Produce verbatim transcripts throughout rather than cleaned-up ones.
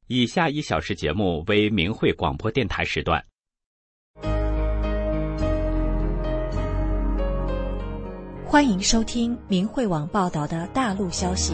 以下一小时节目为明慧广播电台时段。 欢迎收听明慧网报道的大陆消息。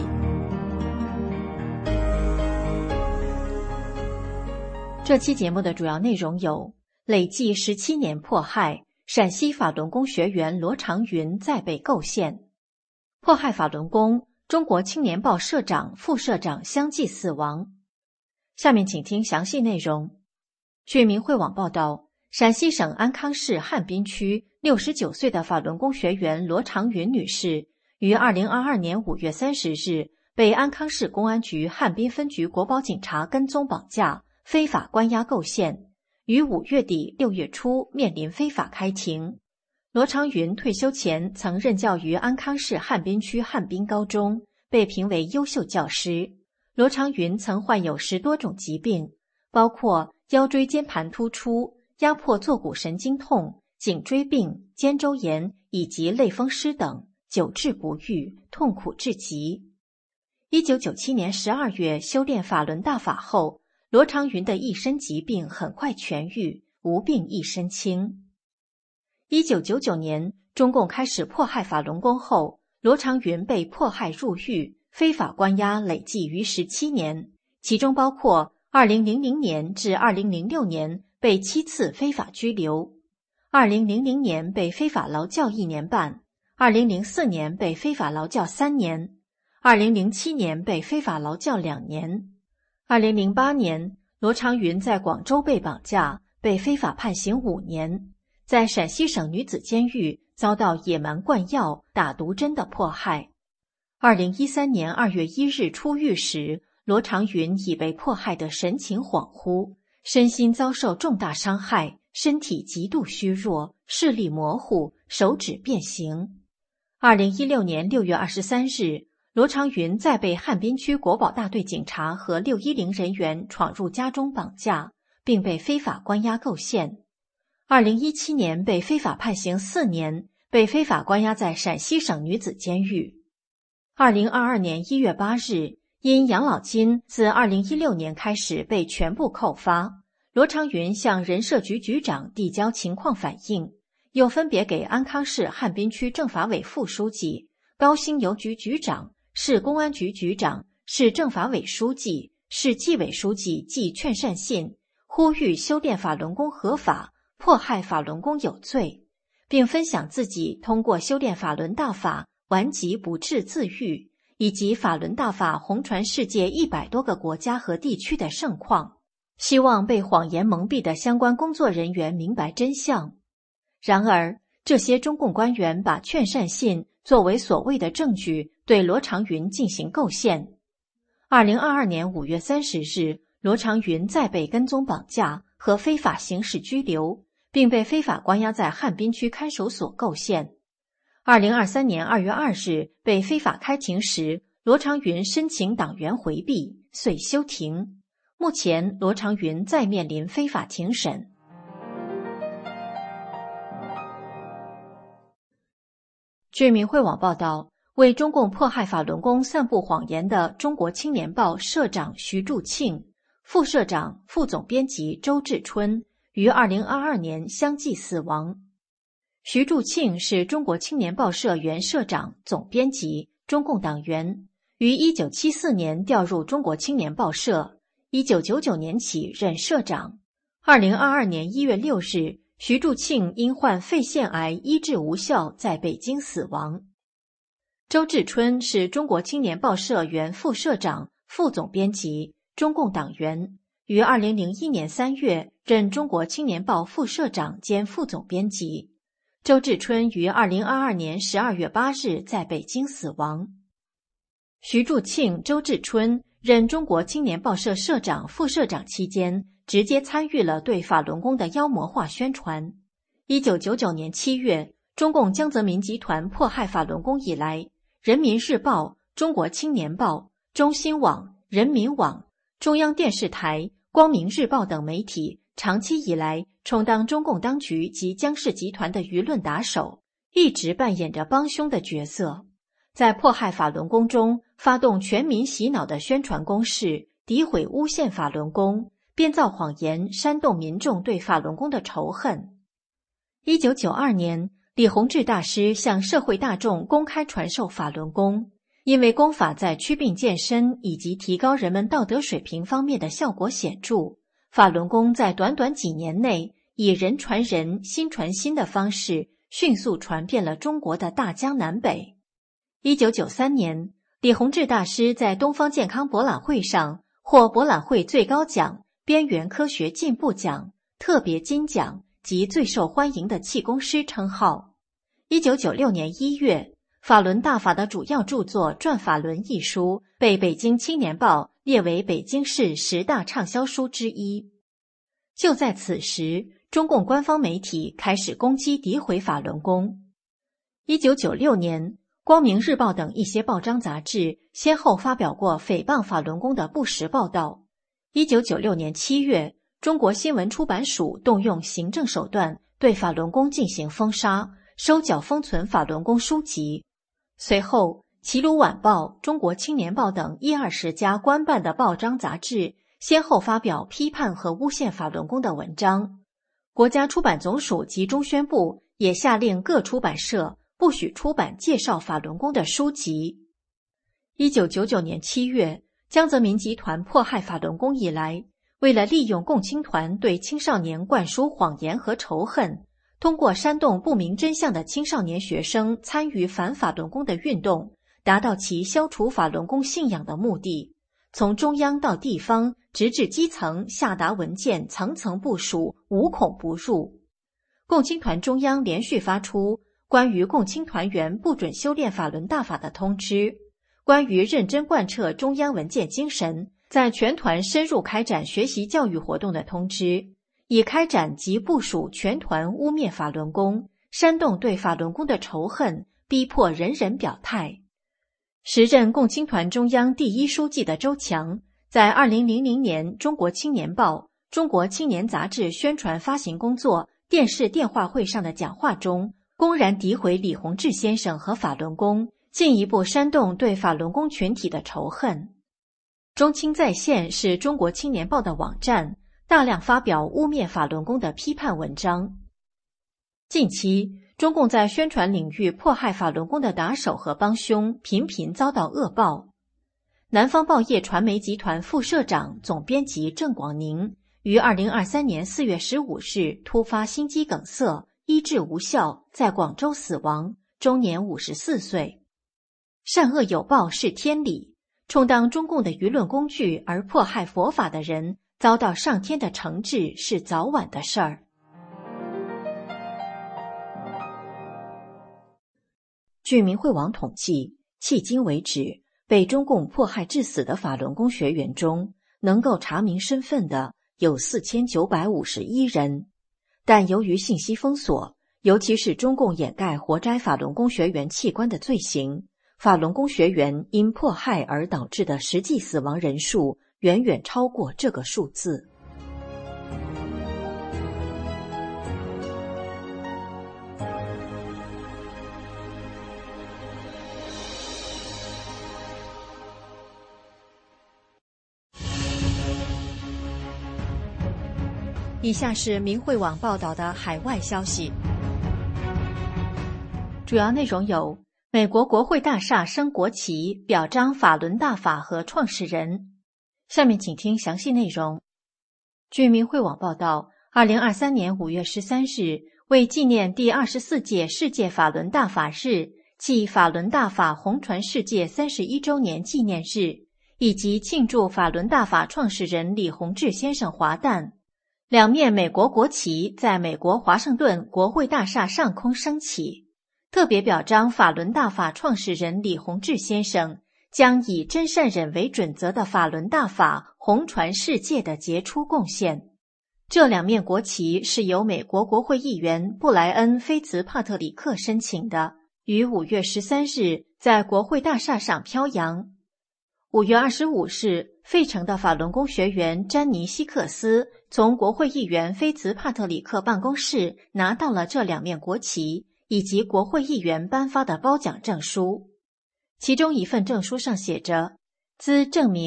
这期节目的主要内容有：累计十七年迫害，陕西法轮功学员罗长云再被构陷；迫害法轮功，中国青年报社长、副社长相继死亡。下面请听详细内容。据明慧网报道，陕西省安康市汉滨区六十九岁的法轮功学员罗长云女士，于二零二二年五月三十日被安康市公安局汉滨分局国保警察跟踪绑架，非法关押构陷，于五月底六月初面临非法开庭。罗长云退休前曾任教于安康市汉滨区汉滨高中，被评为优秀教师。罗长云曾患有十多种疾病，包括腰椎间盘突出、压迫坐骨神经痛、颈椎病、肩周炎以及类风湿等，久治不愈，痛苦至极。一九九七年十二月修炼法轮大法后，罗长云的一身疾病很快痊愈，无病一身轻。一九九九年，中共开始迫害法轮功后，罗长云被迫害入狱，非法关押累计逾十七年，其中包括二零零零年至二零零六年被七次非法拘留，二零零零年被非法劳教一年半，二零零四年被非法劳教三年，二零零七年被非法劳教两年，二零零八年罗长云在广州被绑架，被非法判刑五年，在陕西省女子监狱遭到野蛮灌药、打毒针的迫害。二零一三年二月一日出狱时，罗长云已被迫害得神情恍惚，身心遭受重大伤害，身体极度虚弱，视力模糊，手指变形。二零一六年六月二十三日，罗长云再被汉滨区国保大队警察和六一零人员闯入家中绑架，并被非法关押构陷。二零一七年被非法判刑四年，被非法关押在陕西省女子监狱。二零二二年一月八日，因养老金自二零一六年开始被全部扣发，罗长云向人社局局长递交情况反映，又分别给安康市汉滨区政法委副书记、高新邮局局长、市公安局局长、市政法委书记、市纪委书记寄劝善信，呼吁修炼法轮功合法，迫害法轮功有罪，并分享自己通过修炼法轮大法顽疾不治自愈，以及法轮大法红传世界一百多个国家和地区的盛况，希望被谎言蒙蔽的相关工作人员明白真相。然而，这些中共官员把劝善信作为所谓的证据，对罗长云进行构陷。二零二二年五月三十日，罗长云再被跟踪绑架和非法刑事拘留，并被非法关押在汉滨区看守所构陷。二零二三年二月二日被非法开庭时，罗长云申请党员回避，遂休庭。目前罗长云再面临非法庭审。据明慧网报道，为中共迫害法轮功散布谎言的中国青年报社长徐柱庆、副社长、副总编辑周志春于二零二二年相继死亡。徐柱庆是中国青年报社原社长、总编辑，中共党员，于一九七四年调入中国青年报社，一九九九年起任社长。二零二二年一月六日，徐柱庆因患肺腺癌医治无效，在北京死亡。周志春是中国青年报社原副社长、副总编辑，中共党员，于二零零一年三月任中国青年报副社长兼副总编辑。周志春于二零二二年十二月八日在北京死亡。徐柱庆、周志春任中国青年报社社长、副社长期间，直接参与了对法轮功的妖魔化宣传。一九九九年七月，中共江泽民集团迫害法轮功以来，人民日报、中国青年报、中新网、人民网、中央电视台、光明日报等媒体长期以来充当中共当局及江氏集团的舆论打手，一直扮演着帮凶的角色，在迫害法轮功中发动全民洗脑的宣传攻势， 诋毁诬陷法轮功，编造谎言，煽动民众对法轮功的仇恨。一九九二年，李洪志大师向社会大众公开传授法轮功，因为功法在祛病健身以及提高人们道德水平方面的效果显著，法轮功在短短几年内以人传人、心传心的方式迅速传遍了中国的大江南北。一九九三年，李洪志大师在东方健康博览会上获博览会最高奖边缘科学进步奖、特别金奖及最受欢迎的气功师称号。一九九六年一月，法轮大法的主要著作《转法轮》一书被北京青年报列为北京市十大畅销书之一。就在此时，中共官方媒体开始攻击诋毁法轮功。一九九六年，光明日报等一些报章杂志先后发表过诽谤法轮功的不实报道。一九九六年七月，中国新闻出版署动用行政手段对法轮功进行封杀，收缴封存法轮功书籍。随后，齐鲁晚报、中国青年报等一二十家官办的报章杂志先后发表批判和诬陷法轮功的文章。国家出版总署及中宣部也下令各出版社不许出版介绍法轮功的书籍。一九九九年七月，江泽民集团迫害法轮功以来，为了利用共青团对青少年灌输谎言和仇恨，通过煽动不明真相的青少年学生参与反法轮功的运动，达到其消除法轮功信仰的目的。从中央到地方，直至基层下达文件，层层部署，无孔不入。共青团中央连续发出关于共青团员不准修炼法轮大法的通知，关于认真贯彻中央文件精神，在全团深入开展学习教育活动的通知，以开展及部署全团污蔑法轮功，煽动对法轮功的仇恨，逼迫人人表态。时任共青团中央第一书记的周强，在二零零零年中国青年报、中国青年杂志宣传发行工作电视电话会上的讲话中，公然诋毁李洪志先生和法轮功，进一步煽动对法轮功群体的仇恨。中青在线是中国青年报的网站，大量发表污蔑法轮功的批判文章。近期，中共在宣传领域迫害法轮功的打手和帮凶频频遭到恶报。南方报业传媒集团副社长、总编辑郑广宁于二零二三年四月十五日突发心肌梗塞，医治无效，在广州死亡，终年五十四岁。善恶有报是天理，充当中共的舆论工具而迫害佛法的人，遭到上天的惩治是早晚的事儿。据明慧网统计，迄今为止，被中共迫害致死的法轮功学员中，能够查明身份的有四千九百五十一人。但由于信息封锁，尤其是中共掩盖活摘法轮功学员器官的罪行，法轮功学员因迫害而导致的实际死亡人数远远超过这个数字。以下是明慧网报道的海外消息，主要内容有：美国国会大厦升国旗，表彰法轮大法和创始人。下面请听详细内容。据明慧网报道，二零二三年五月十三日，为纪念第二十四届世界法轮大法日暨法轮大法红传世界三十一周年纪念日，以及庆祝法轮大法创始人李洪志先生华诞，两面美国国旗在美国华盛顿国会大厦上空升起，特别表彰法轮大法创始人李洪志先生将以真善忍为准则的法轮大法红传世界的杰出贡献。这两面国旗是由美国国会议员布莱恩·菲茨帕特里克申请的，于五月十三日在国会大厦上飘扬。五月二十五日，费城的法轮功学员詹尼希克斯从国会议员菲茨帕特里克办公室拿到了这两面国旗以及国会议员颁发的褒奖证书。其中一份证书上写着：兹证明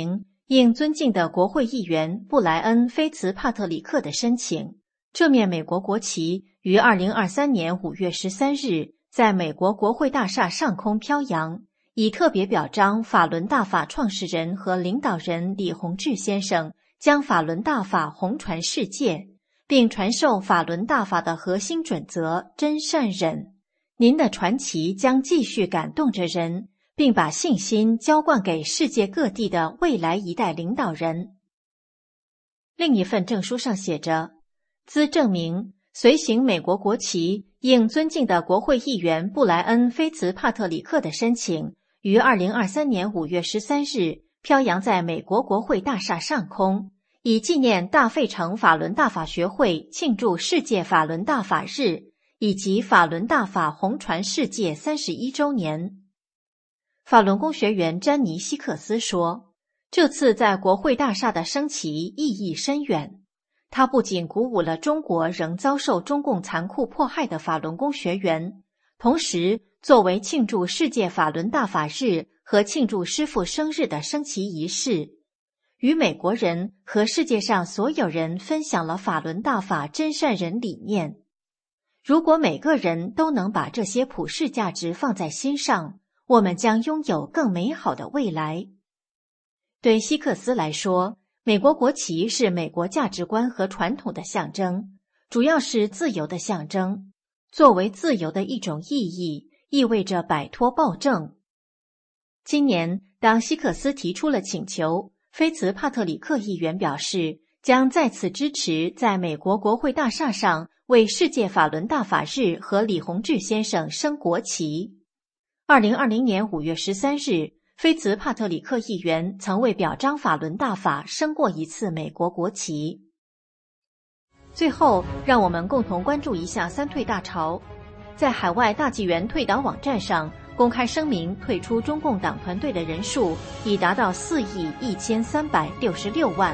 应尊敬的国会议员布莱恩·菲茨帕特里克的申请，这面美国国旗于二零二三年五月十三日在美国国会大厦上空飘扬，以特别表彰法轮大法创始人和领导人李洪志先生将法轮大法弘传世界，并传授法轮大法的核心准则真善忍。您的传奇将继续感动着人，并把信心浇灌给世界各地的未来一代领导人。另一份证书上写着，兹证明随行美国国旗应尊敬的国会议员布莱恩·菲茨帕特里克的申请，于二零二三年五月十三日飘扬在美国国会大厦上空，以纪念大费城法轮大法学会庆祝世界法轮大法日以及法轮大法弘传世界三十一周年。法轮功学员詹妮·希克斯说，这次在国会大厦的升旗意义深远，它不仅鼓舞了中国仍遭受中共残酷迫害的法轮功学员，同时作为庆祝世界法轮大法日和庆祝师父生日的升旗仪式，与美国人和世界上所有人分享了法轮大法真善忍理念。如果每个人都能把这些普世价值放在心上，我们将拥有更美好的未来。对希克斯来说，美国国旗是美国价值观和传统的象征，主要是自由的象征。作为自由的一种意义，意味着摆脱暴政。今年，当希克斯提出了请求，菲茨帕特里克议员表示将再次支持在美国国会大厦上为世界法轮大法日和李洪志先生升国旗。二零二零年五月十三日，菲茨帕特里克议员曾为表彰法轮大法升过一次美国国旗。最后，让我们共同关注一下三退大潮。在海外大纪元退党网站上公开声明退出中共党团队的人数已达到四亿一千三百六十六万。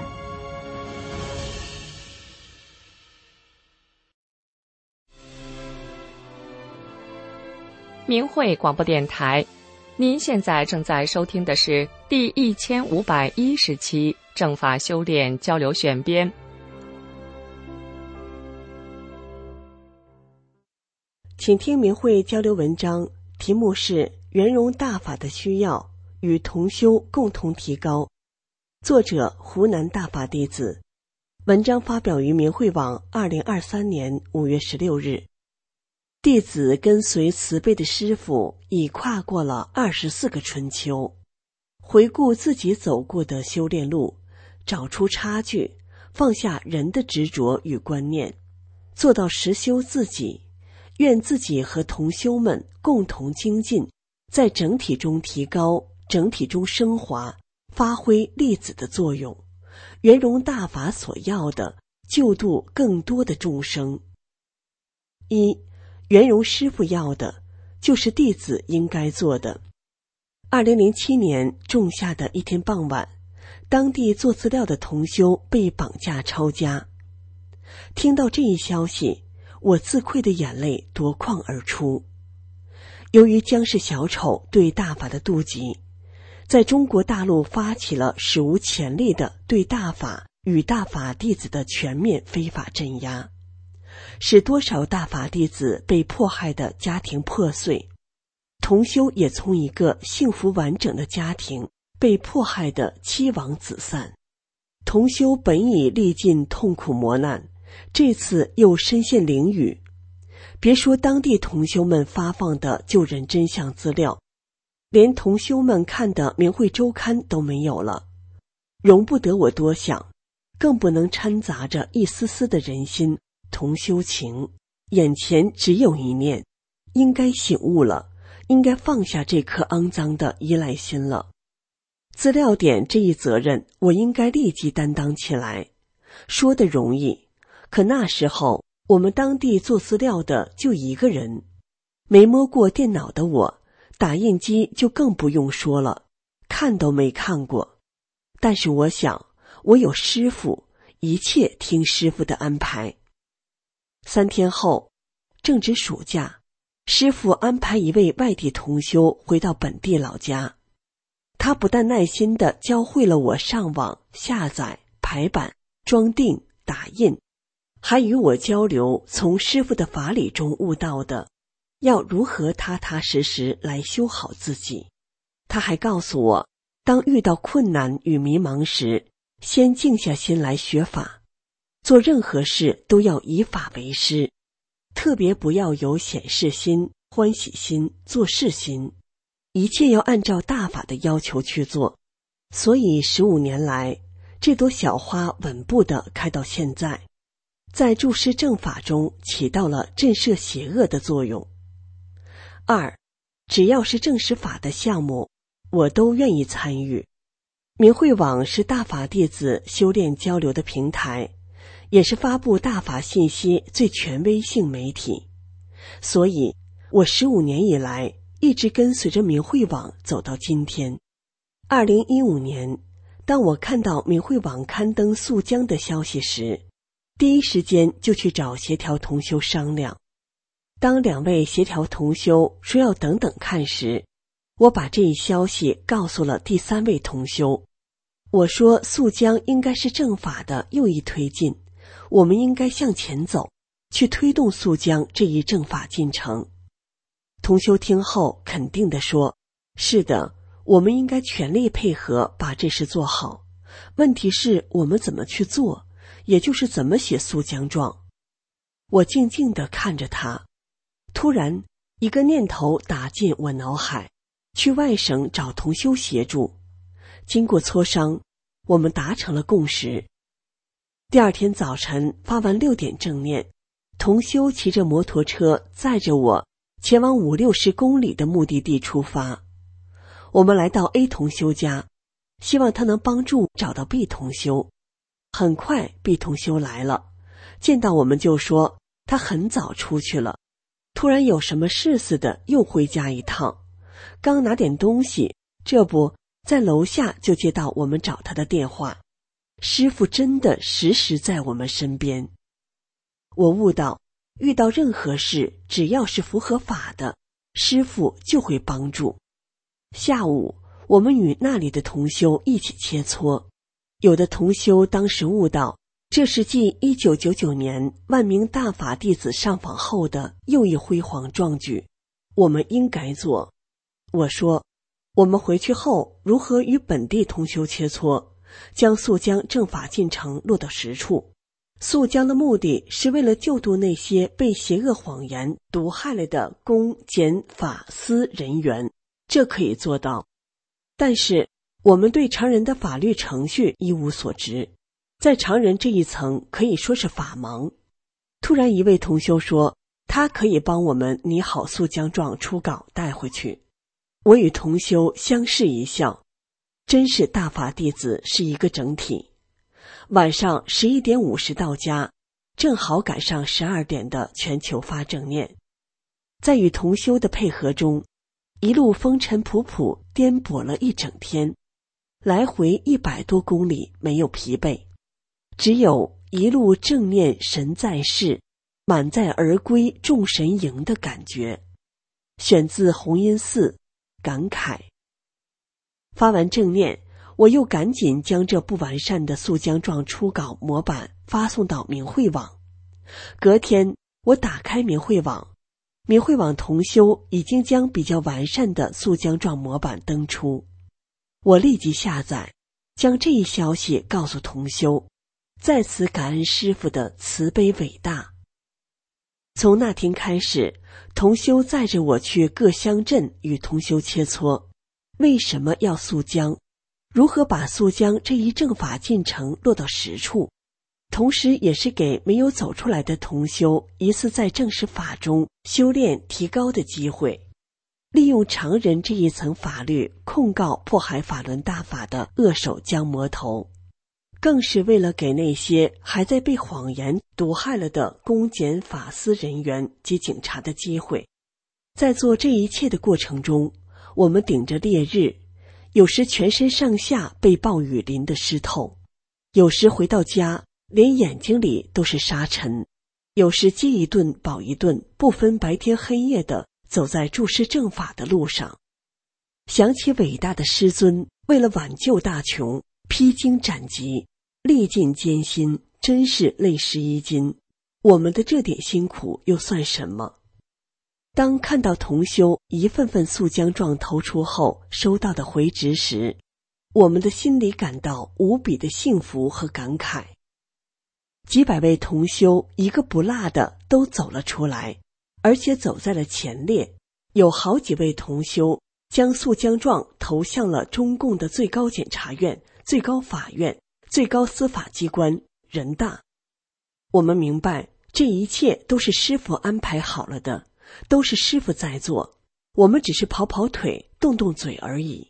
明慧广播电台，您现在正在收听的是第一千五百一十期正法修炼交流选编。 请听明慧交流文章，题目是圆融大法的需要与同修共同提高，作者湖南大法弟子，文章发表于明慧网二零二三年五月十六日。弟子跟随慈悲的师父已跨过了二十四个春秋，回顾自己走过的修炼路，找出差距，放下人的执着与观念，做到实修自己。愿自己和同修们共同精进，在整体中提高，整体中升华，发挥粒子的作用，圆融大法所要的，救度更多的众生。一，圆融师父要的，就是弟子应该做的。二零零七年仲夏的一天傍晚，当地做资料的同修被绑架抄家。听到这一消息，我自愧的眼泪夺眶而出。由于姜氏小丑对大法的妒忌，在中国大陆发起了史无前例的对大法与大法弟子的全面非法镇压，使多少大法弟子被迫害的家庭破碎，同修也从一个幸福完整的家庭被迫害的妻亡子散。同修本已历尽痛苦磨难，这次又身陷囹圄，别说当地同修们发放的救人真相资料，连同修们看的明慧周刊都没有了，容不得我多想，更不能掺杂着一丝丝的人心同修情。眼前只有一念，应该醒悟了，应该放下这颗肮脏的依赖心了。资料点这一责任，我应该立即担当起来。说得容易，可那时候我们当地做资料的就一个人，没摸过电脑的我，打印机就更不用说了，看都没看过。但是我想，我有师父，一切听师父的安排。三天后，正值暑假，师父安排一位外地同修回到本地老家。 他不但耐心地教会了我上网、下载、排版、装订、打印，还与我交流从师父的法理中悟到的要如何踏踏实实来修好自己。他还告诉我，当遇到困难与迷茫时，先静下心来学法，做任何事都要以法为师，特别不要有显示心、欢喜心、做事心，一切要按照大法的要求去做。所以十五年来，这朵小花稳步地开到现在，在注释正法中起到了震慑邪恶的作用。二，只要是正实法的项目，我都愿意参与。明慧网是大法弟子修炼交流的平台，也是发布大法信息最权威性媒体。所以，我十五年以来一直跟随着明慧网走到今天。二零一五年，当我看到明慧网刊登肃江的消息时，第一时间就去找协调同修商量。当两位协调同修说要等等看时，我把这一消息告诉了第三位同修。我说肃江应该是正法的又一推进，我们应该向前走，去推动肃江这一正法进程。同修听后肯定地说，是的，我们应该全力配合把这事做好，问题是我们怎么去做，也就是怎么写肃江状。我静静地看着他，突然一个念头打进我脑海，去外省找同修协助。经过磋商，我们达成了共识。第二天早晨发完六点正念，同修骑着摩托车载着我前往五六十公里的目的地出发。我们来到 A 同修家，希望他能帮助找到 B 同修。很快 B 同修来了，见到我们就说他很早出去了，突然有什么事似的又回家一趟，刚拿点东西，这不在楼下就接到我们找他的电话。师父真的时时在我们身边。我悟到，遇到任何事，只要是符合法的，师父就会帮助。下午，我们与那里的同修一起切磋。有的同修当时悟到，这是继一九九九年万名大法弟子上访后的又一辉煌壮举，我们应该做。我说，我们回去后如何与本地同修切磋，将肃江正法进程落到实处。肃江的目的是为了救度那些被邪恶谎言毒害了的公检法司人员，这可以做到。但是我们对常人的法律程序一无所知，在常人这一层可以说是法盲。突然一位同修说，他可以帮我们拟好肃江状初稿带回去。我与同修相视一笑，真是大法弟子是一个整体。晚上十一点五十到家，正好赶上十二点的全球发正念。在与同修的配合中，一路风尘仆仆颠簸了一整天，来回一百多公里没有疲惫，只有一路正念神在世，满载而归众神迎的感觉。选自弘音寺，感慨。发完正念，我又赶紧将这不完善的肃江状初稿模板发送到明慧网。隔天我打开明慧网，明慧网同修已经将比较完善的肃江状模板登出。我立即下载，将这一消息告诉同修，在此感恩师父的慈悲伟大。从那天开始，同修载着我去各乡镇与同修切磋，为什么要肃江，如何把肃江这一正法进程落到实处，同时也是给没有走出来的同修一次在正式法中修炼提高的机会。利用常人这一层法律控告迫害法轮大法的恶手江魔头，更是为了给那些还在被谎言毒害了的公检法司人员及警察的机会。在做这一切的过程中，我们顶着烈日，有时全身上下被暴雨淋得湿透，有时回到家连眼睛里都是沙尘，有时饥一顿饱一顿，不分白天黑夜的走在注释正法的路上。 想起伟大的师尊为了挽救大琼，披荆斩棘，历尽艰辛，真是泪湿衣襟。我们的这点辛苦又算什么？当看到同修一份份速浆状投出后收到的回执时，我们的心里感到无比的幸福和感慨。几百位同修一个不落的都走了出来，而且走在了前列，有好几位同修将速浆状投向了中共的最高检察院、最高法院、最高司法机关、人大。我们明白这一切都是师父安排好了的，都是师父在做，我们只是跑跑腿、动动嘴而已。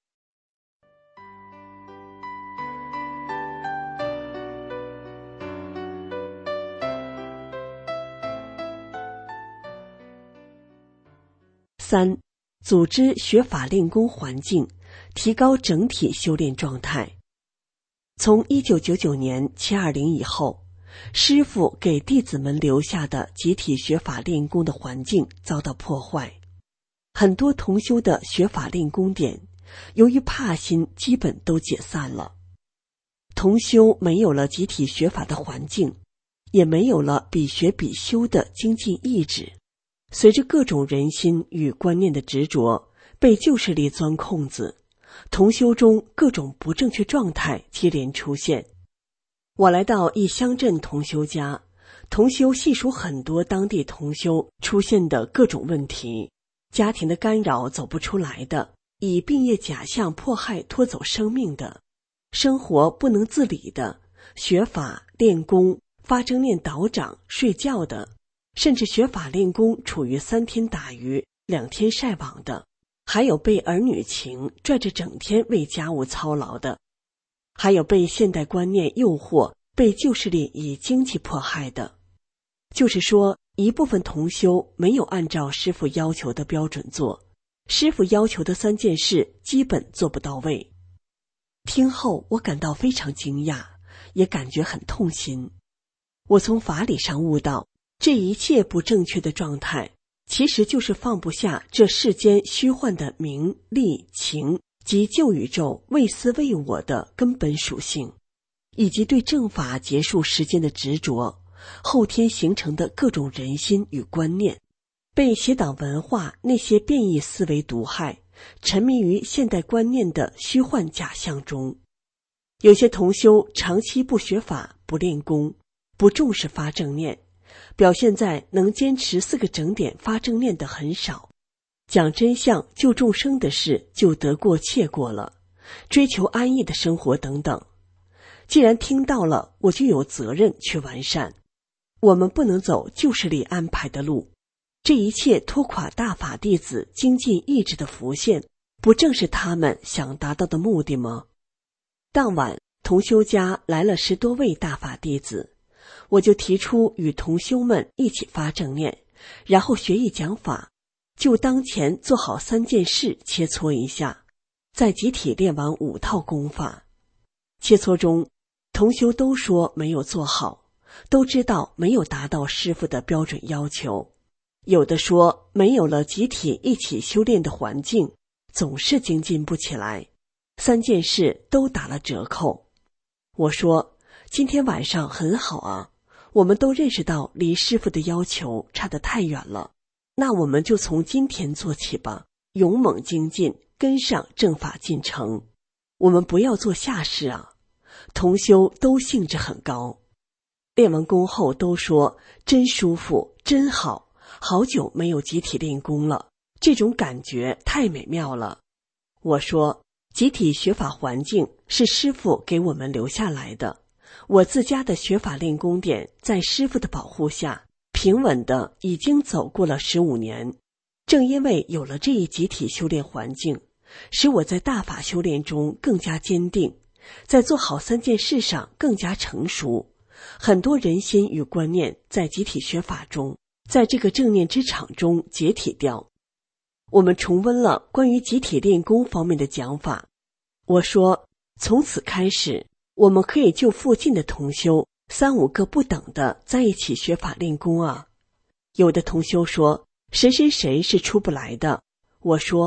三、组织学法练功环境，提高整体修炼状态。从一九九九年七二零以后，师父给弟子们留下的集体学法练功的环境遭到破坏，很多同修的学法练功点由于怕心基本都解散了。同修没有了集体学法的环境，也没有了比学比修的精进意志，随着各种人心与观念的执着，被旧势力钻空子，同修中各种不正确状态接连出现。我来到一乡镇同修家，同修细数很多当地同修出现的各种问题：家庭的干扰走不出来的，以病业假象迫害拖走生命的，生活不能自理的，学法练功发正念导长睡觉的，甚至学法练功处于三天打鱼两天晒网的，还有被儿女情拽着整天为家务操劳的，还有被现代观念诱惑，被旧势力以经济迫害的。就是说，一部分同修没有按照师父要求的标准做，师父要求的三件事基本做不到位。听后我感到非常惊讶，也感觉很痛心。我从法理上悟到，这一切不正确的状态，其实就是放不下这世间虚幻的名利情及旧宇宙为私为我的根本属性，以及对正法结束时间的执着，后天形成的各种人心与观念，被邪党文化那些变异思维毒害，沉迷于现代观念的虚幻假象中。有些同修长期不学法、不练功、不重视发正念，表现在能坚持四个整点发正念的很少，讲真相救众生的事就得过且过了，追求安逸的生活等等。既然听到了，我就有责任去完善。我们不能走旧势力安排的路，这一切拖垮大法弟子精进意志的浮现，不正是他们想达到的目的吗？当晚同修家来了十多位大法弟子，我就提出与同修们一起发正念，然后学艺讲法，就当前做好三件事切磋一下，再集体练完五套功法。切磋中，同修都说没有做好，都知道没有达到师父的标准要求，有的说没有了集体一起修炼的环境，总是精进不起来，三件事都打了折扣。我说，今天晚上很好啊，我们都认识到离师父的要求差得太远了，那我们就从今天做起吧，勇猛精进，跟上正法进程。我们不要做下事啊。同修都兴致很高，练完功后都说真舒服，真好，好久没有集体练功了，这种感觉太美妙了。我说，集体学法环境是师父给我们留下来的，我自家的学法练功点在师父的保护下平稳的已经走过了十五年。正因为有了这一集体修炼环境，使我在大法修炼中更加坚定，在做好三件事上更加成熟，很多人心与观念在集体学法中，在这个正念之场中解体掉。我们重温了关于集体练功方面的讲法。我说，从此开始，我们可以就附近的同修三五个不等的在一起学法练功啊。有的同修说，谁谁谁是出不来的。我说，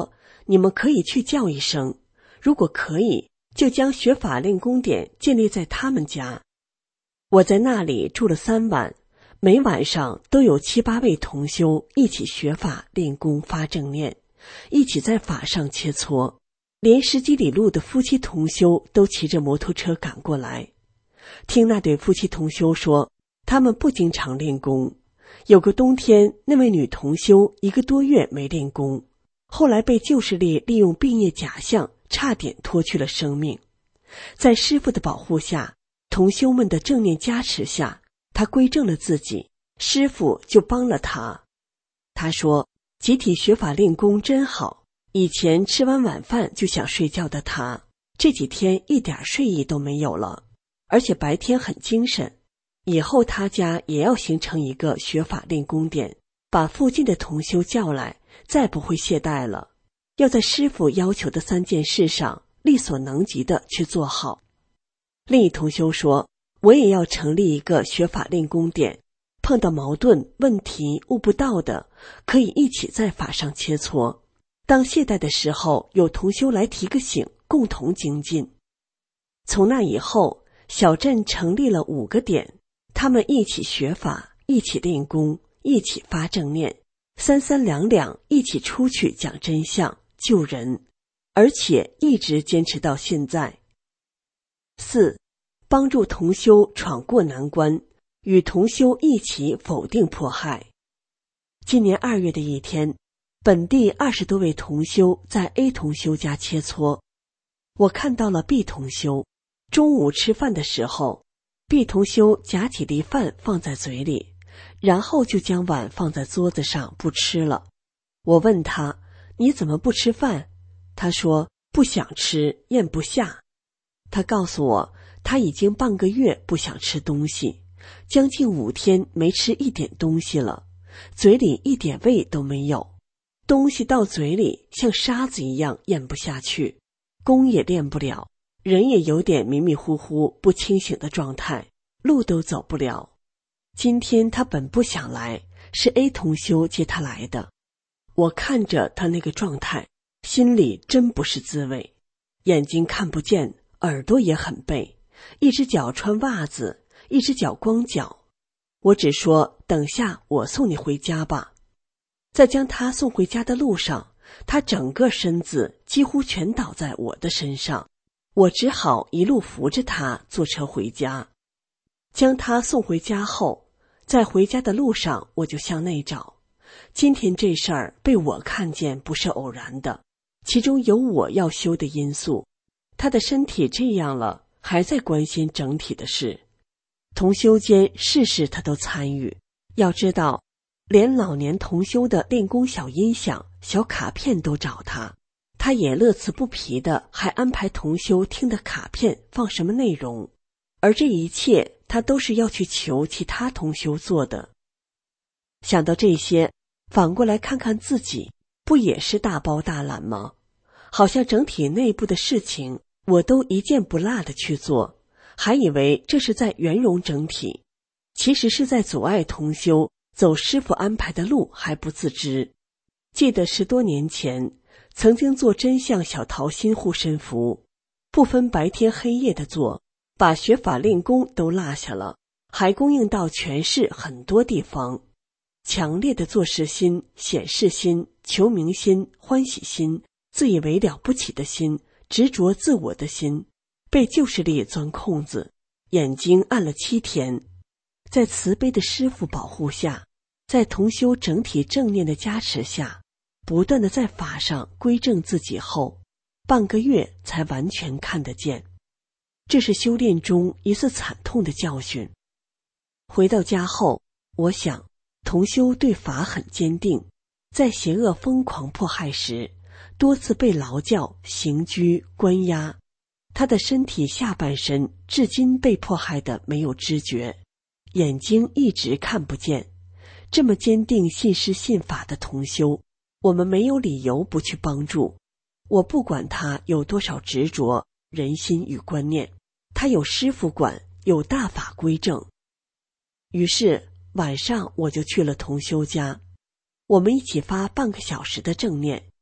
你们可以去叫一声，如果可以，就将学法练功点建立在他们家。我在那里住了三晚，每晚上都有七八位同修一起学法练功发正念，一起在法上切磋，连十几里路的夫妻同修都骑着摩托车赶过来。听那对夫妻同修说，他们不经常练功，有个冬天，那位女同修一个多月没练功，后来被旧势力利用病业假象，差点脱去了生命。在师父的保护下，同修们的正念加持下，他归正了自己，师父就帮了他。他说，集体学法练功真好，以前吃完晚饭就想睡觉的他，这几天一点睡意都没有了，而且白天很精神。以后他家也要形成一个学法练功点，把附近的同修叫来，再不会懈怠了，要在师父要求的三件事上力所能及的去做好。另一同修说，我也要成立一个学法练功点，碰到矛盾问题悟不到的，可以一起在法上切磋，当懈怠的时候，有同修来提个醒，共同精进。从那以后，小镇成立了五个点，他们一起学法，一起练功，一起发正念，三三两两一起出去讲真相救人，而且一直坚持到现在。四、帮助同修闯过难关，与同修一起否定迫害。今年二月的一天，本地二十多位同修在 A 同修家切磋，我看到了 B 同修。中午吃饭的时候， B 同修夹几粒饭放在嘴里，然后就将碗放在桌子上不吃了。我问他，你怎么不吃饭？他说不想吃，咽不下。他告诉我，他已经半个月不想吃东西，将近五天没吃一点东西了，嘴里一点味都没有，东西到嘴里像沙子一样咽不下去，功也练不了，人也有点迷迷糊糊不清醒的状态，路都走不了。今天他本不想来，是 A 同修接他来的。我看着他那个状态，心里真不是滋味，眼睛看不见，耳朵也很背，一只脚穿袜子，一只脚光脚。我只说，等下我送你回家吧。在将他送回家的路上，他整个身子几乎全倒在我的身上，我只好一路扶着他坐车回家。将他送回家后，在回家的路上我就向内找，今天这事儿被我看见不是偶然的，其中有我要修的因素。他的身体这样了，还在关心整体的事，同修间事事他都参与。要知道，连老年同修的练功小音响、小卡片都找他，他也乐此不疲的还安排同修听的卡片放什么内容，而这一切他都是要去求其他同修做的。想到这些，反过来看看自己，不也是大包大揽吗？好像整体内部的事情我都一件不落的去做，还以为这是在圆融整体，其实是在阻碍同修走师父安排的路还不自知。记得十多年前曾经做真相小桃心护身符，不分白天黑夜的做，把学法练功都落下了，还供应到全市很多地方。强烈的做事心、显示心、求名心、欢喜心、自以为了不起的心、执着自我的心，被旧势力钻空子，眼睛暗了七天。在慈悲的师父保护下，在同修整体正念的加持下，不断的在法上归正自己后，半个月才完全看得见。这是修炼中一次惨痛的教训。回到家后，我想同修对法很坚定，在邪恶疯狂迫害时，多次被劳教、刑拘、关押，他的身体下半身至今被迫害的没有知觉，眼睛一直看不见。这么坚定信师信法的同修，我们没有理由不去帮助。我不管他有多少执着、人心与观念，他有师父管，有大法归正。于是晚上我就去了同修家，我们一起发半个小时的正念，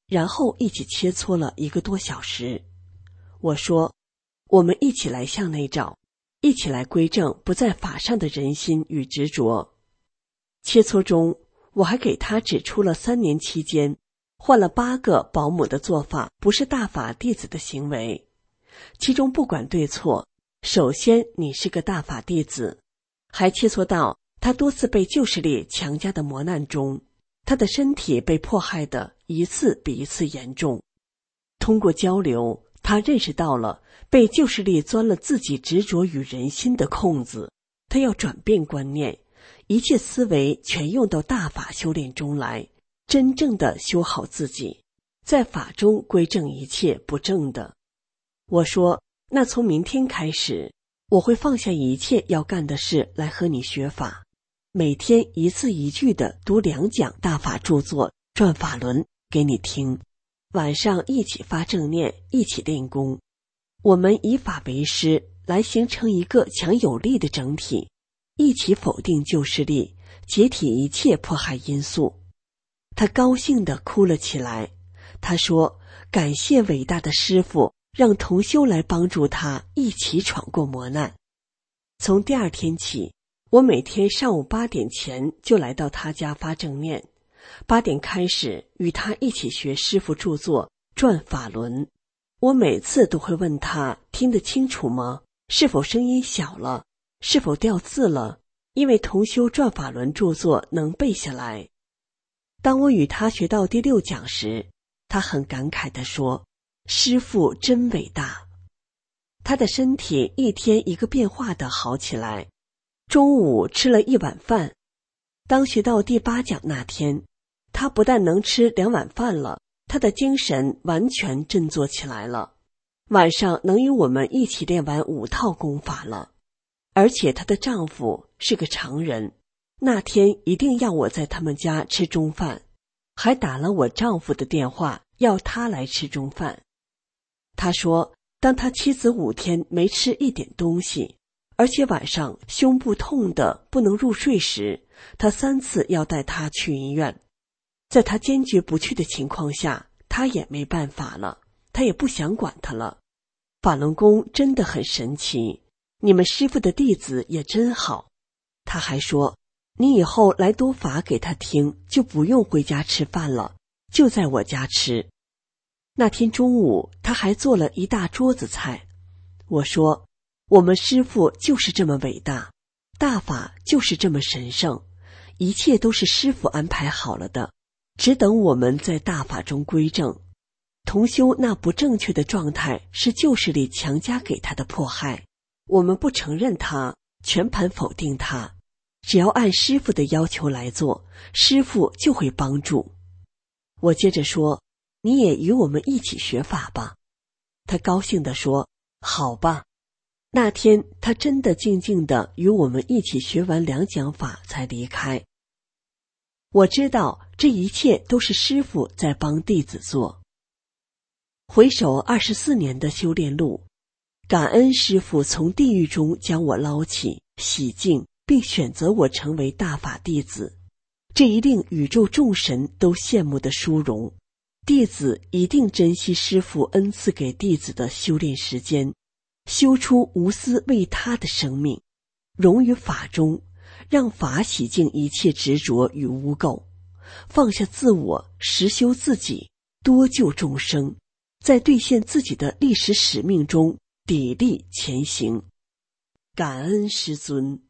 然后一起切磋了一个多小时。我说，我们一起来向内照，一起来归正不在法上的人心与执着。切磋中，我还给他指出了三年期间换了八个保姆的做法不是大法弟子的行为，其中不管对错，首先你是个大法弟子。还切磋到他多次被旧势力强加的磨难中，他的身体被迫害的一次比一次严重。通过交流，他认识到了被旧势力钻了自己执着与人心的空子，他要转变观念，一切思维全用到大法修炼中来，真正的修好自己，在法中归正一切不正的。我说，那从明天开始，我会放下一切要干的事来和你学法，每天一字一句地读两讲大法著作转法轮给你听，晚上一起发正念，一起练功。我们以法为师，来形成一个强有力的整体，一起否定旧势力，解体一切迫害因素。他高兴地哭了起来。他说，感谢伟大的师父，让同修来帮助他一起闯过磨难。从第二天起，我每天上午八点前就来到他家发正念，八点开始与他一起学师父著作转法轮。我每次都会问他听得清楚吗？是否声音小了？是否掉字了？因为同修转法轮著作能背下来。当我与他学到第六讲时，他很感慨地说，师父真伟大。他的身体一天一个变化地好起来，中午吃了一碗饭。当学到第八讲那天，他不但能吃两碗饭了，他的精神完全振作起来了，晚上能与我们一起练完五套功法了。而且她的丈夫是个常人，那天一定要我在他们家吃中饭，还打了我丈夫的电话要他来吃中饭。他说，当他妻子五天没吃一点东西，而且晚上胸部痛得不能入睡时，他三次要带他去医院。在他坚决不去的情况下，他也没办法了，他也不想管他了。法轮功真的很神奇，你们师父的弟子也真好。他还说，你以后来读法给他听，就不用回家吃饭了，就在我家吃。那天中午，他还做了一大桌子菜。我说，我们师父就是这么伟大，大法就是这么神圣，一切都是师父安排好了的，只等我们在大法中归正。同修那不正确的状态是旧势力强加给他的迫害，我们不承认他，全盘否定他，只要按师父的要求来做，师父就会帮助。我接着说，你也与我们一起学法吧。他高兴地说，好吧。那天他真的静静地与我们一起学完两讲法才离开。我知道这一切都是师父在帮弟子做。回首二十四年的修炼路，感恩师父从地狱中将我捞起，洗净，并选择我成为大法弟子，这一令宇宙众神都羡慕的殊荣。弟子一定珍惜师父恩赐给弟子的修炼时间，修出无私为他的生命，融于法中，让法洗净一切执着与污垢，放下自我，实修自己，多救众生，在兑现自己的历史使命中砥砺前行。感恩师尊。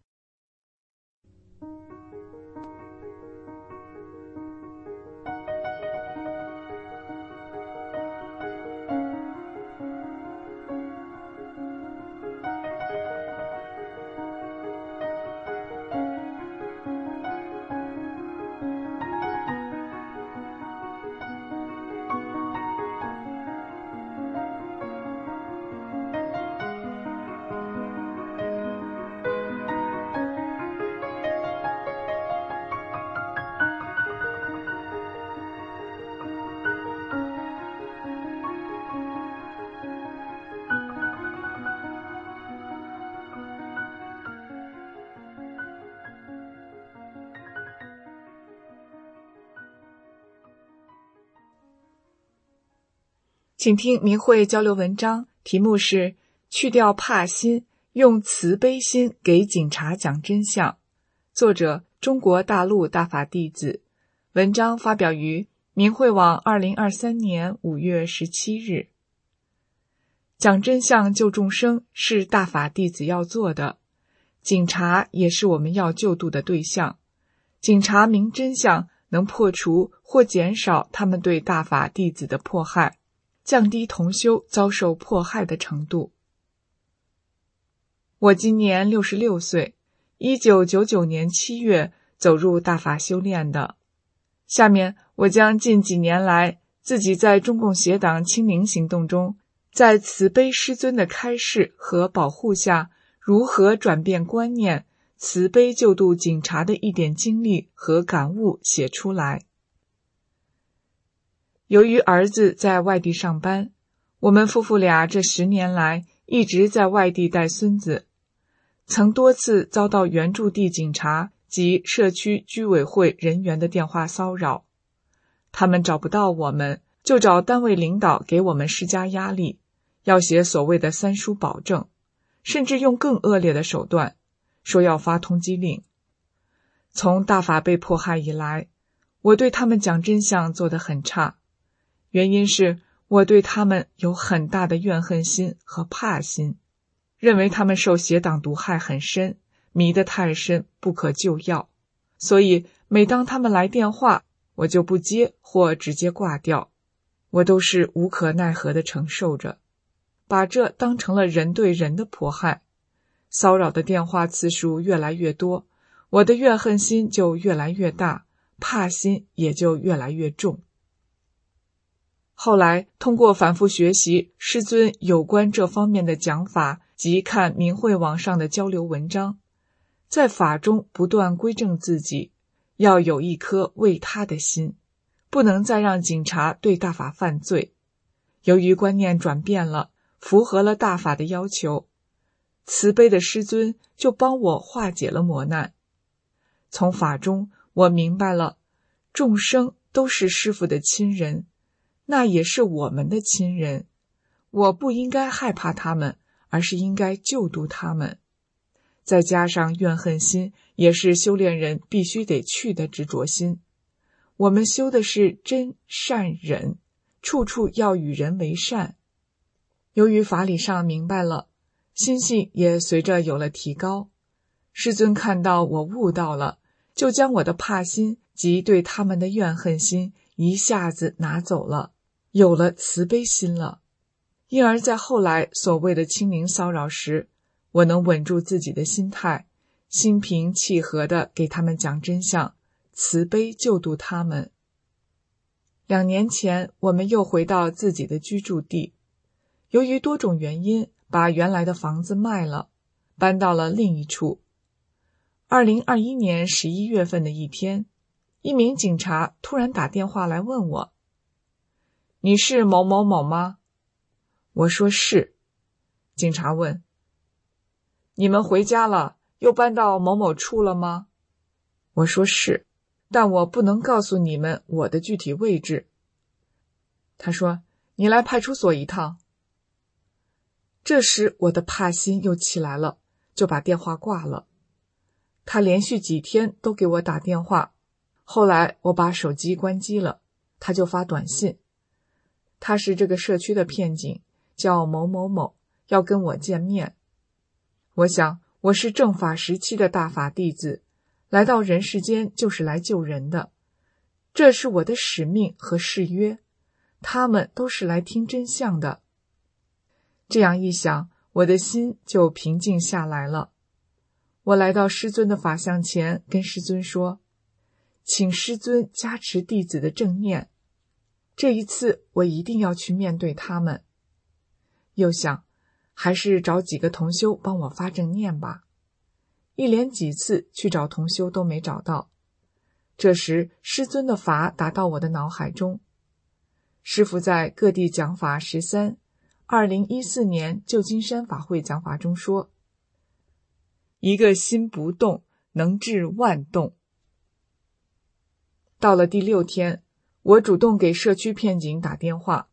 请听明慧交流文章，题目是去掉怕心，用慈悲心给警察讲真相。作者中国大陆大法弟子。文章发表于明慧网二零二三年五月十七日。讲真相救众生是大法弟子要做的，警察也是我们要救度的对象。警察明真相，能破除或减少他们对大法弟子的迫害，降低同修遭受迫害的程度。我今年六十六岁，一九九九年七月走入大法修炼的。下面我将近几年来自己在中共邪党清零行动中，在慈悲师尊的开示和保护下，如何转变观念，慈悲救度警察的一点经历和感悟写出来。由于儿子在外地上班，我们夫妇俩这十年来一直在外地带孙子，曾多次遭到原驻地警察及社区居委会人员的电话骚扰。他们找不到我们，就找单位领导给我们施加压力，要写所谓的三书保证，甚至用更恶劣的手段，说要发通缉令。从大法被迫害以来，我对他们讲真相做得很差，原因是我对他们有很大的怨恨心和怕心，认为他们受邪党毒害很深，迷得太深，不可救药。所以每当他们来电话，我就不接或直接挂掉，我都是无可奈何地承受着，把这当成了人对人的迫害。骚扰的电话次数越来越多，我的怨恨心就越来越大，怕心也就越来越重。后来通过反复学习师尊有关这方面的讲法及看明慧网上的交流文章，在法中不断归正自己，要有一颗为他的心，不能再让警察对大法犯罪。由于观念转变了，符合了大法的要求，慈悲的师尊就帮我化解了磨难。从法中我明白了，众生都是师父的亲人，那也是我们的亲人，我不应该害怕他们，而是应该救度他们。再加上怨恨心，也是修炼人必须得去的执着心。我们修的是真善忍，处处要与人为善。由于法理上明白了，心性也随着有了提高。师尊看到我悟到了，就将我的怕心及对他们的怨恨心一下子拿走了，有了慈悲心了。因而在后来所谓的清零骚扰时，我能稳住自己的心态，心平气和地给他们讲真相，慈悲救度他们。两年前我们又回到自己的居住地，由于多种原因把原来的房子卖了，搬到了另一处。二零二一年十一月份的一天，一名警察突然打电话来问我：你是某某某吗？我说是。警察问：你们回家了，又搬到某某处了吗？我说是，但我不能告诉你们我的具体位置。他说：你来派出所一趟。这时我的怕心又起来了，就把电话挂了。他连续几天都给我打电话，后来我把手机关机了，他就发短信。他是这个社区的骗警，叫某某某，要跟我见面。我想我是正法时期的大法弟子，来到人世间就是来救人的，这是我的使命和誓约，他们都是来听真相的。这样一想，我的心就平静下来了。我来到师尊的法像前，跟师尊说：请师尊加持弟子的正念，这一次我一定要去面对他们。又想还是找几个同修帮我发正念吧，一连几次去找同修都没找到。这时师尊的法打到我的脑海中。师父在各地讲法十三二零一四年旧金山法会讲法中说：一个心不动，能治万动。到了第六天，我主动给社区骗警打电话，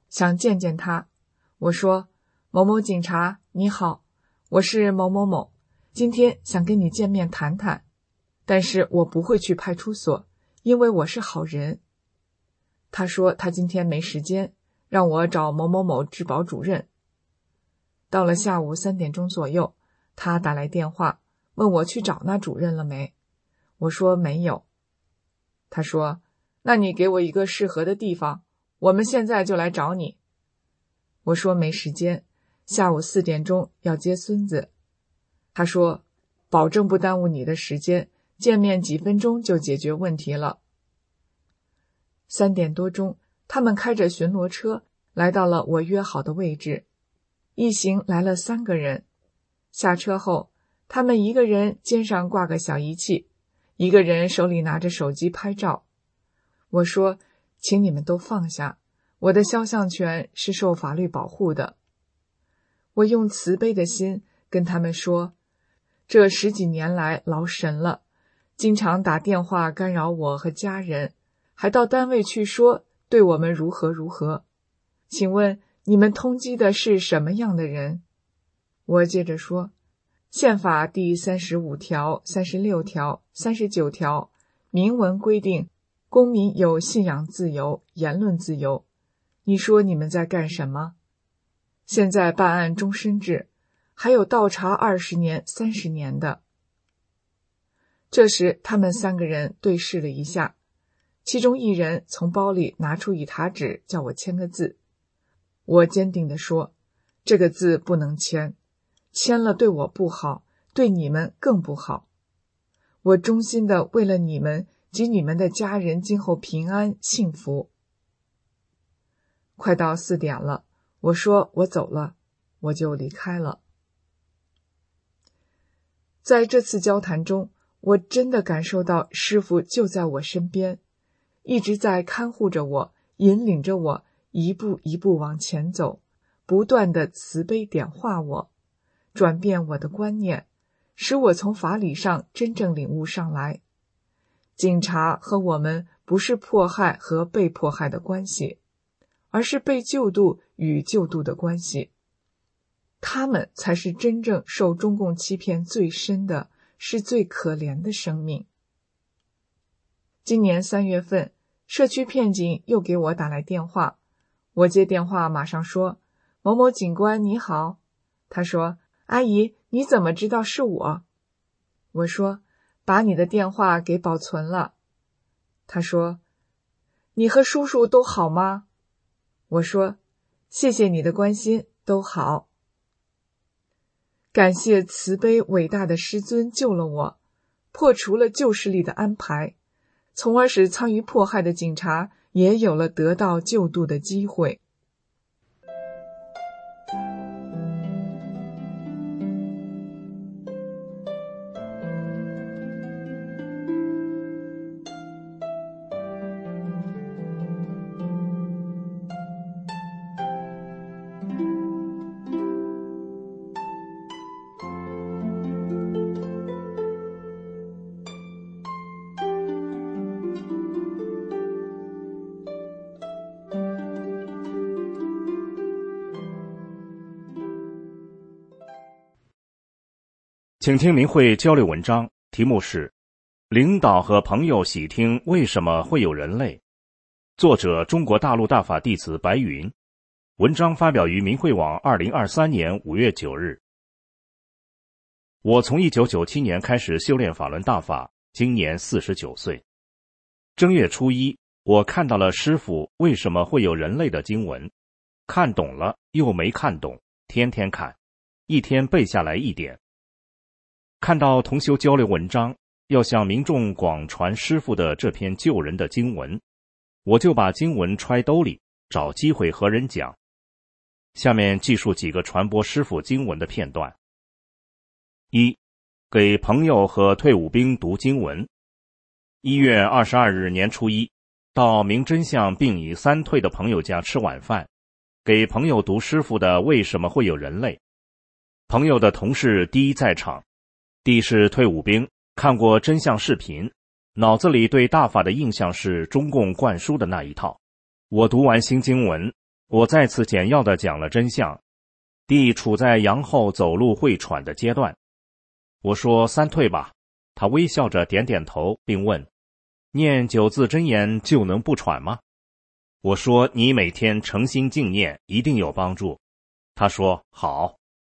想见见他。我说，某某警察，你好，我是某某某，今天想跟你见面谈谈，但是我不会去派出所，因为我是好人。他说他今天没时间，让我找某某某治保主任。到了下午三点钟左右，他打来电话，问我去找那主任了没。我说没有。他说，那你给我一个适合的地方，我们现在就来找你。我说没时间，下午四点钟要接孙子。他说，保证不耽误你的时间，见面几分钟就解决问题了。三点多钟，他们开着巡逻车来到了我约好的位置。一行来了三个人，下车后，他们一个人肩上挂个小仪器，一个人手里拿着手机拍照。我说，请你们都放下，我的肖像权是受法律保护的。我用慈悲的心跟他们说，这十几年来劳神了，经常打电话干扰我和家人，还到单位去说对我们如何如何。请问你们通缉的是什么样的人？我接着说，宪法第三十五条、三十六条、三十九条明文规定，公民有信仰自由、言论自由。你说你们在干什么？现在办案终身制，还有倒查二十年、三十年的。这时，他们三个人对视了一下，其中一人从包里拿出一沓纸，叫我签个字。我坚定地说，这个字不能签，签了对我不好，对你们更不好。我衷心的为了你们及你们的家人今后平安幸福。快到四点了，我说我走了，我就离开了。在这次交谈中，我真的感受到师父就在我身边，一直在看护着我，引领着我一步一步往前走，不断的慈悲点化我，转变我的观念，使我从法理上真正领悟上来。警察和我们不是迫害和被迫害的关系，而是被救度与救度的关系。他们才是真正受中共欺骗最深的，是最可怜的生命。今年三月份，社区片警又给我打来电话，我接电话马上说，某某警官你好。他说，阿姨，你怎么知道是我？我说，把你的电话给保存了。他说，你和叔叔都好吗？我说，谢谢你的关心，都好。感谢慈悲伟大的师尊救了我，破除了旧势力的安排，从而使参与迫害的警察也有了得到救度的机会。 请听明慧交流文章，题目是领导和朋友喜听为什么会有人类，作者中国大陆大法弟子白云，文章发表于明慧网二零二三年五月九日。我从一九九七年开始修炼法轮大法，今年四十九岁。正月初一，我看到了师父为什么会有人类的经文，看懂了又没看懂，天天看，一天背下来一点。看到同修交流文章要向民众广传师父的这篇救人的经文，我就把经文揣兜里，找机会和人讲。下面记述几个传播师父经文的片段。一、给朋友和退伍兵读经文。一月二十二日年初一，到明真相并已三退的朋友家吃晚饭，给朋友读师父的为什么会有人类。朋友的同事第一在场，弟是退伍兵，看过真相视频，脑子里对大法的印象是中共灌输的那一套。我读完新经文， 我再次简要地讲了真相。D 处在阳后走路会喘的阶段。我说三退吧，他微笑着点点头，并问：念九字真言就能不喘吗？我说你每天诚心静念一定有帮助。他说好。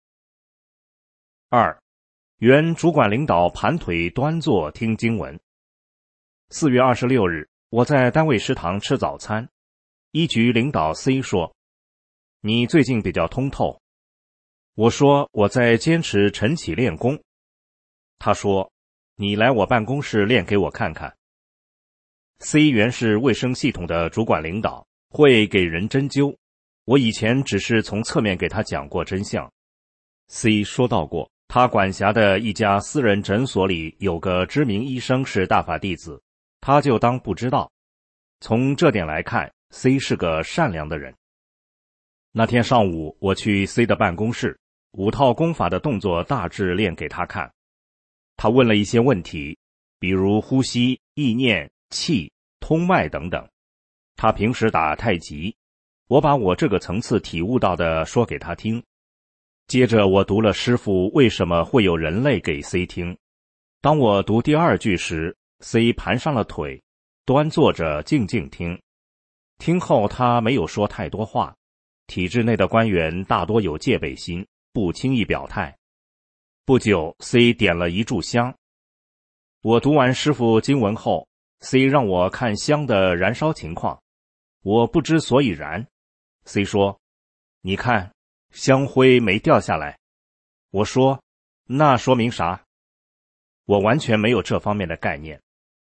二，原主管领导盘腿端坐听经文。四月二十六日，我在单位食堂吃早餐，一局领导 C 说：你最近比较通透。我说我在坚持晨起练功。他说你来我办公室练给我看看。C 原是卫生系统的主管领导，会给人针灸，我以前只是从侧面给他讲过真相。C 说到过，他管辖的一家私人诊所里有个知名医生是大法弟子，他就当不知道。从这点来看， C 是个善良的人。那天上午我去 C 的办公室，五套功法的动作大致练给他看。他问了一些问题，比如呼吸、意念、气、通脉等等。他平时打太极，我把我这个层次体悟到的说给他听。接着我读了师父为什么会有人类给 C 听。当我读第二句时， C 盘上了腿，端坐着静静听。听后他没有说太多话，体制内的官员大多有戒备心，不轻易表态。不久 C 点了一炷香。我读完师父经文后， C 让我看香的燃烧情况，我不知所以然。 C 说：你看香灰没掉下来。我说那说明啥？我完全没有这方面的概念。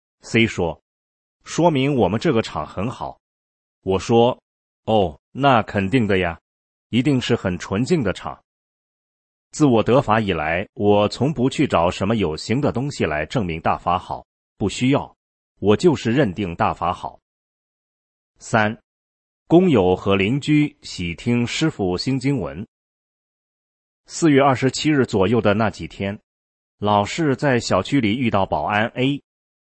C 说说明我们这个厂很好。我说哦，那肯定的呀，一定是很纯净的厂。自我得法以来，我从不去找什么有形的东西来证明大法好，不需要，我就是认定大法好。三，工友和邻居喜听师父新经文。四月二十七日左右的那几天，老是在小区里遇到保安 A。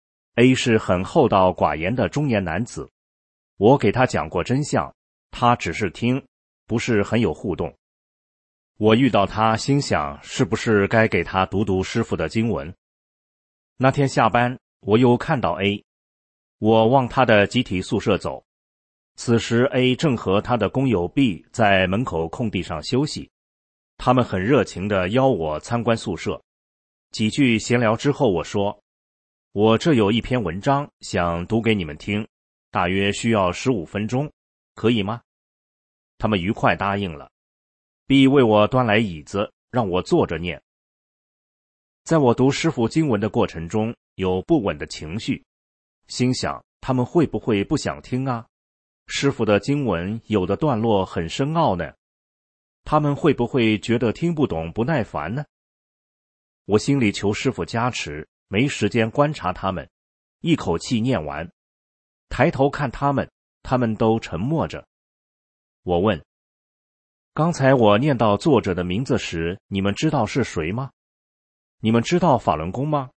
A 是很厚道寡言的中年男子，我给他讲过真相，他只是听，不是很有互动。我遇到他，心想是不是该给他读读师父的经文。那天下班，我又看到 A， 我往他的集体宿舍走。此时 A 正和他的工友 B 在门口空地上休息，他们很热情地邀我参观宿舍。几句闲聊之后，我说我这有一篇文章想读给你们听，大约需要十五分钟，可以吗？他们愉快答应了。B 为我端来椅子，让我坐着念。在我读师父经文的过程中，有不稳的情绪，心想他们会不会不想听啊？师父的经文有的段落很深奥呢，他们会不会觉得听不懂不耐烦呢？我心里求师父加持，没时间观察他们，一口气念完，抬头看他们，他们都沉默着。我问，刚才我念到作者的名字时，你们知道是谁吗？你们知道法轮功吗？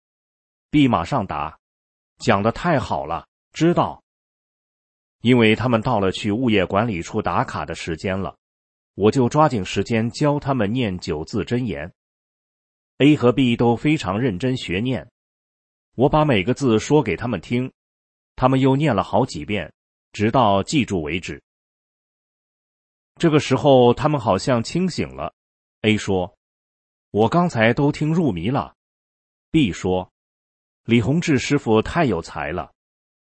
B 马上答，讲得太好了，知道。因为他们到了去物业管理处打卡的时间了，我就抓紧时间教他们念九字真言。A 和 B 都非常认真学念，我把每个字说给他们听，他们又念了好几遍，直到记住为止。这个时候他们好像清醒了。 A 说，我刚才都听入迷了。 B 说，李洪志师傅太有才了。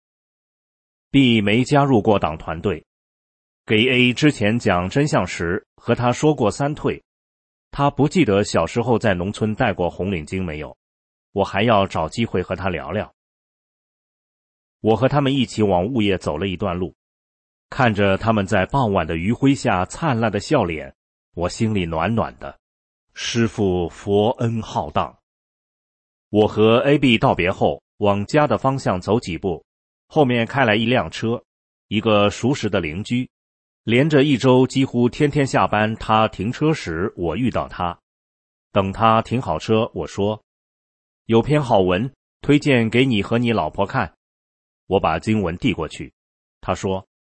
B 没加入过党团队，给 A 之前讲真相时和他说过三退，他不记得小时候在农村戴过红领巾没有，我还要找机会和他聊聊。我和他们一起往物业走了一段路，看着他们在傍晚的余晖下灿烂的笑脸，我心里暖暖的。师父佛恩浩荡。我和 A B 道别后，往家的方向走几步，后面开来一辆车，一个熟识的邻居，连着一周几乎天天下班，他停车时我遇到他。等他停好车，我说，有篇好文，推荐给你和你老婆看。我把经文递过去，他说，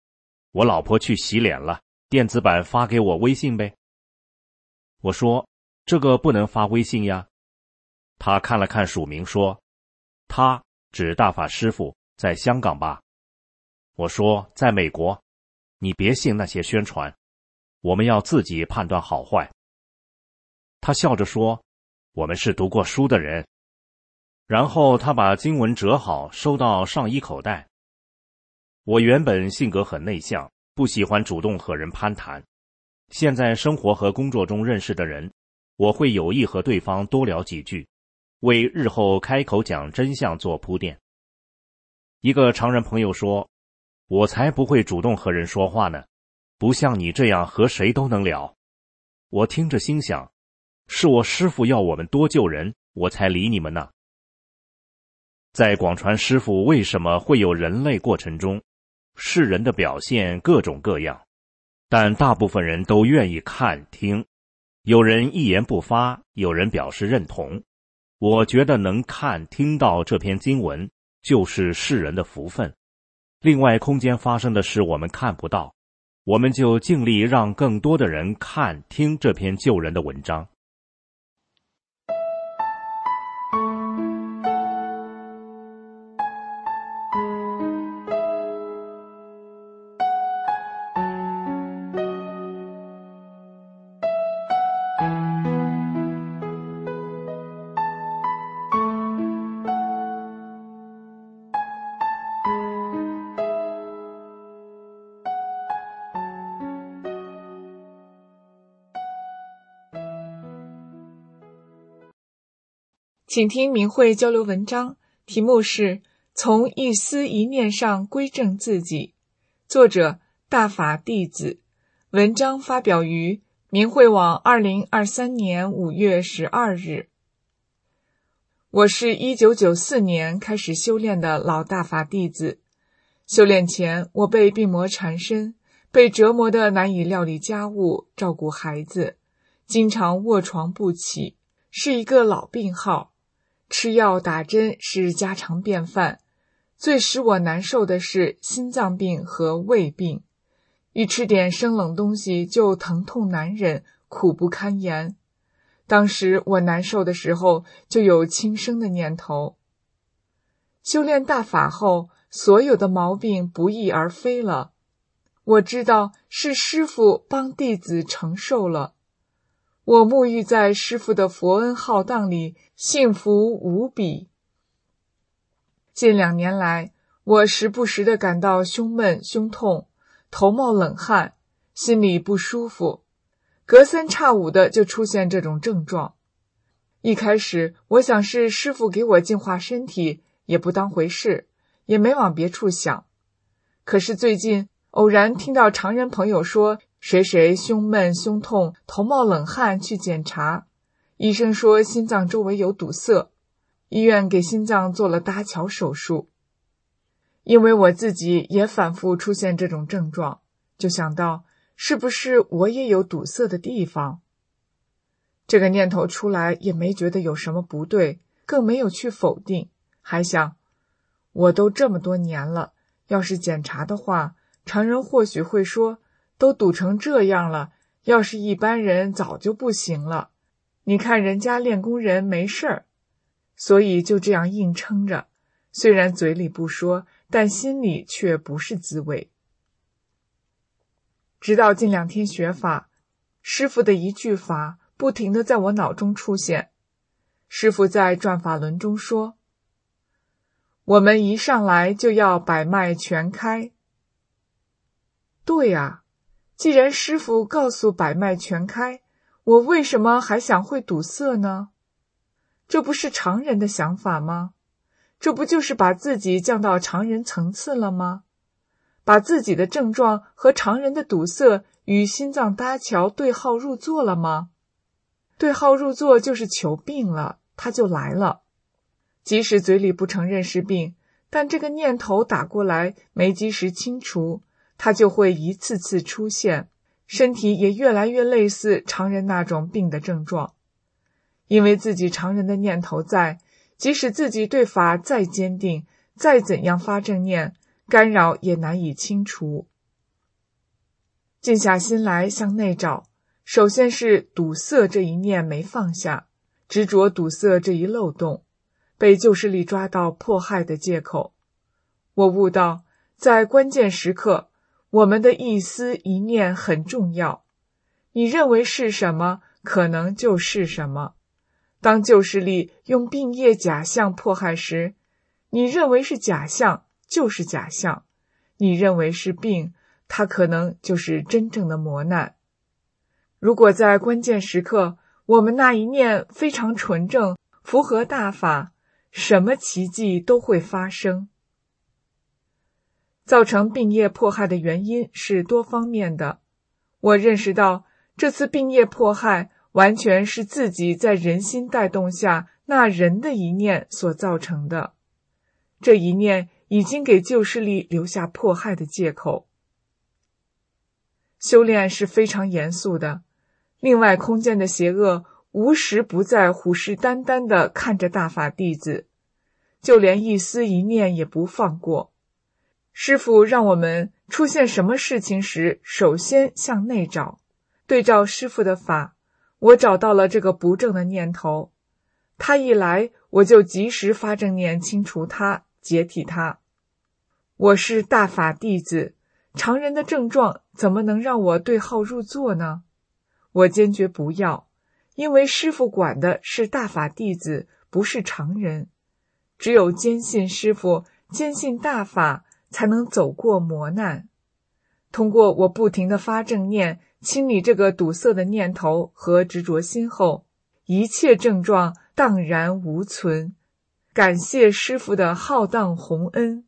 我老婆去洗脸了，电子版发给我微信呗。我说，这个不能发微信呀。他看了看署名说，他指大法师父在香港吧。我说，在美国，你别信那些宣传，我们要自己判断好坏。他笑着说，我们是读过书的人。然后他把经文折好收到上衣口袋。我原本性格很内向，不喜欢主动和人攀谈。现在生活和工作中认识的人，我会有意和对方多聊几句，为日后开口讲真相做铺垫。一个常人朋友说，我才不会主动和人说话呢，不像你这样和谁都能聊。我听着心想，是我师父要我们多救人，我才理你们呢。在广传师父为什么会有人类过程中，世人的表现各种各样，但大部分人都愿意看听，有人一言不发，有人表示认同。我觉得能看听到这篇经文，就是世人的福分。另外，空间发生的事我们看不到，我们就尽力让更多的人看听这篇救人的文章。 请听明慧交流文章，题目是从一思一念上归正自己，作者大法弟子，文章发表于明慧网二零二三年五月十二日。我是一九九四年开始修炼的老大法弟子，修炼前我被病魔缠身，被折磨得难以料理家务，照顾孩子，经常卧床不起，是一个老病号。吃药打针是家常便饭，最使我难受的是心脏病和胃病，一吃点生冷东西就疼痛难忍，苦不堪言。当时我难受的时候就有轻生的念头。修炼大法后，所有的毛病不翼而飞了，我知道是师父帮弟子承受了。我沐浴在师父的佛恩浩荡里，幸福无比。近两年来，我时不时地感到胸闷、胸痛，头冒冷汗，心里不舒服，隔三差五的就出现这种症状。一开始我想是师父给我净化身体，也不当回事，也没往别处想。可是最近偶然听到常人朋友说谁谁胸闷胸痛头冒冷汗，去检查，医生说心脏周围有堵塞，医院给心脏做了搭桥手术。因为我自己也反复出现这种症状，就想到是不是我也有堵塞的地方。这个念头出来也没觉得有什么不对，更没有去否定，还想我都这么多年了，要是检查的话，常人或许会说都堵成这样了，要是一般人早就不行了，你看人家练功人没事儿。所以就这样硬撑着，虽然嘴里不说，但心里却不是滋味。直到近两天学法，师父的一句法不停地在我脑中出现。师父在转法轮中说，我们一上来就要百脉全开。对啊，既然师父告诉百脉全开，我为什么还想会堵塞呢？这不是常人的想法吗？这不就是把自己降到常人层次了吗？把自己的症状和常人的堵塞与心脏搭桥对号入座了吗？对号入座就是求病了，它就来了。即使嘴里不承认是病，但这个念头打过来没及时清除，它就会一次次出现，身体也越来越类似常人那种病的症状。因为自己常人的念头在，即使自己对法再坚定，再怎样发正念，干扰也难以清除。 静下心来向内找，首先是堵塞这一念没放下，执着堵塞这一漏洞，被旧势力抓到迫害的借口。我悟到，在关键时刻，我们的一思一念很重要。你认为是什么，可能就是什么。当旧势力用病业假象迫害时，你认为是假象，就是假象；你认为是病，它可能就是真正的磨难。如果在关键时刻，我们那一念非常纯正，符合大法，什么奇迹都会发生。造成病业迫害的原因是多方面的。我认识到，这次病业迫害完全是自己在人心带动下那人的一念所造成的。这一念已经给旧势力留下迫害的借口。修炼是非常严肃的，另外空间的邪恶无时不在虎视眈眈地看着大法弟子，就连一丝一念也不放过。师父让我们出现什么事情时，首先向内找。对照师父的法，我找到了这个不正的念头，他一来，我就及时发正念清除它，解体它。我是大法弟子，常人的症状怎么能让我对号入座呢？我坚决不要，因为师父管的是大法弟子，不是常人。只有坚信师父，坚信大法，才能走过磨难。通过我不停地发正念，清理这个堵塞的念头和执着心后，一切症状荡然无存。感谢师父的浩荡宏恩。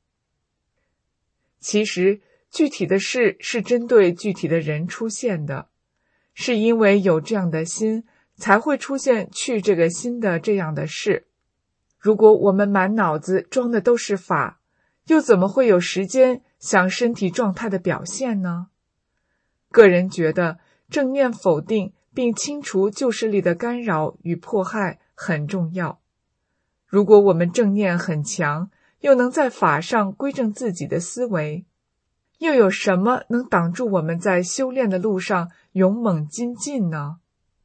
其实具体的事是针对具体的人出现的，是因为有这样的心，才会出现去这个心的这样的事。如果我们满脑子装的都是法，又怎么会有时间想身体状态的表现呢？个人觉得正念否定并清除旧势力的干扰与迫害很重要。如果我们正念很强，又能在法上归正自己的思维，又有什么能挡住我们在修炼的路上勇猛精进呢？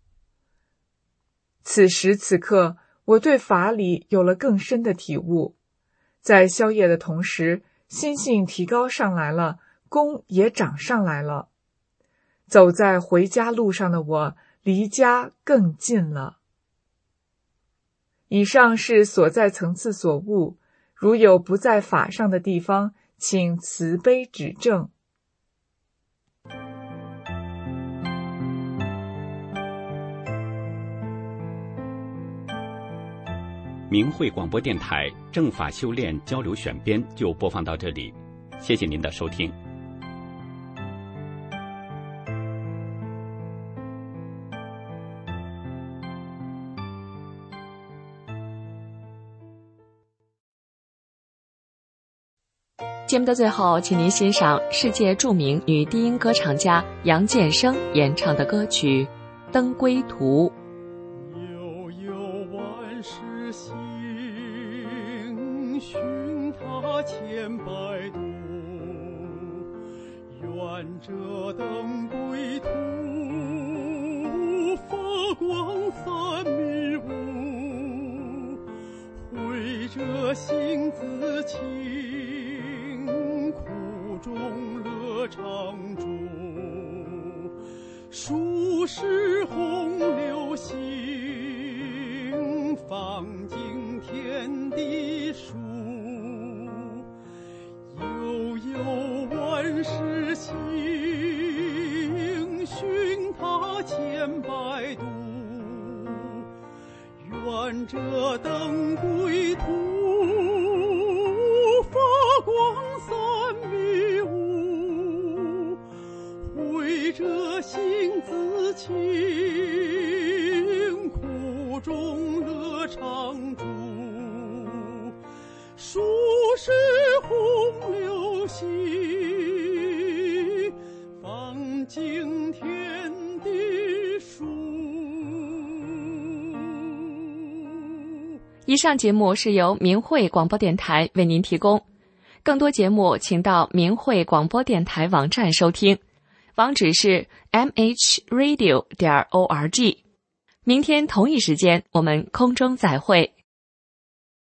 此时此刻，我对法理有了更深的体悟，在宵夜的同时，心性提高上来了，功也长上来了。走在回家路上的我，离家更近了。以上是所在层次所悟，如有不在法上的地方，请慈悲指正。 明慧广播电台正法修炼交流选编就播放到这里，谢谢您的收听。 节目的最后，请您欣赏世界著名女低音歌唱家杨建生演唱的歌曲《登归途》。 悠悠万世行，寻他千百度，愿这登归途，发光散迷雾，慧者心自清，苦中乐常住，数世洪流行，放尽天地数，悠悠万世行，寻他千百度，愿这登归途，发光散迷雾，慧者心自清，苦中乐常住，数世洪流行，放尽天地数。 以上节目是由明慧广播电台为您提供，更多节目请到明慧广播电台网站收听。 网址是 m h radio 点 org。明天同一时间，我们空中再会。